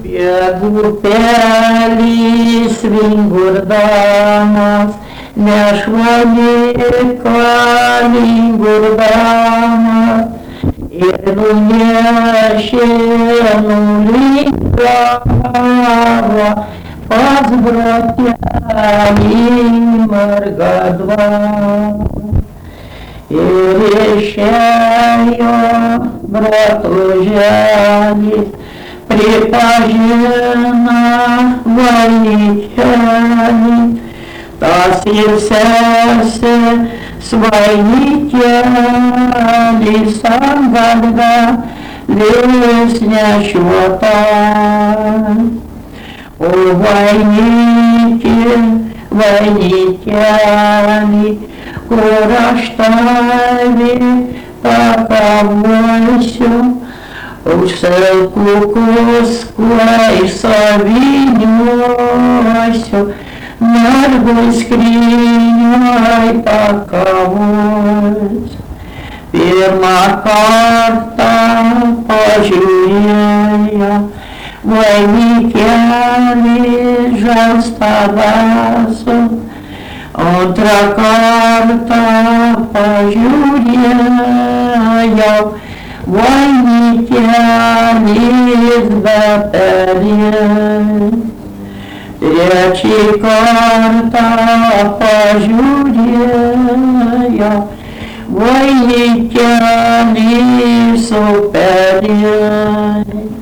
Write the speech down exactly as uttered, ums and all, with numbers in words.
Upeliais vingurdamas, nešvalika vingurdamas, ir nunešė nulingavo pas brotelį margadva. Ir išėjo bratuželis, pripažina vainikėlį, tas ir sesė svainikėlis ant galva vis nešiota. O vainikė, vainikėlį, kur aš tavį pakabosiu, už selkukus, kuo saviniuosiu, mergui skrynioj pakavos. Pirmą kartą pažiūrėjo vainikėlį žalstavasu, antrą kartą pažiūrėjau vainikėlis be perės. Trečią kartą pažiūrėjau vainikėlis su perės.